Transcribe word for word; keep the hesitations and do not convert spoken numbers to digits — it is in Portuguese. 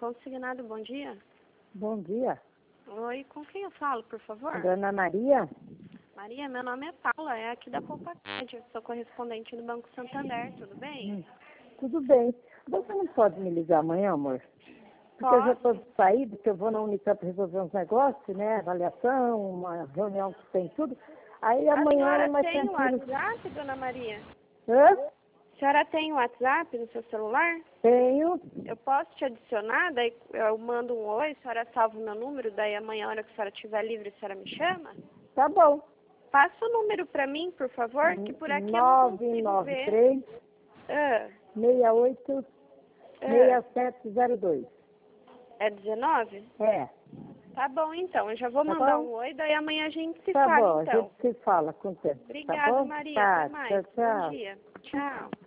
Consignado, bom dia. Bom dia. Oi, com quem eu falo, por favor? Dona Maria? Maria, meu nome é Paula, é aqui da Poupa-Crédito. Eu sou correspondente do Banco Santander, tudo bem? Hum, tudo bem. Você não pode me ligar amanhã, amor? Porque eu já Posso? estou de saída, porque eu vou na Unicamp resolver uns negócios, né? Avaliação, uma reunião que tem tudo. Aí A amanhã é senhora mais tem o tranquilo. WhatsApp, dona Maria? Hã? A senhora tem o WhatsApp no seu celular? Tenho. Eu posso te adicionar, daí eu mando um oi, a senhora salva o meu número, daí amanhã, a hora que a senhora estiver livre, a senhora me chama? Tá bom. Passa o número para mim, por favor, que por aqui eu não nove consigo nove ver. três, Ah, seis oito, ah, seis sete zero dois. é dezenove? É. Tá bom, então. Eu já vou Tá mandar bom? um oi, daí amanhã a gente se Tá fala, bom, a então. gente se fala com o tempo. Tá Obrigada, bom? Maria. Até Tá, mais. tchau, Bom tchau. dia. Tchau.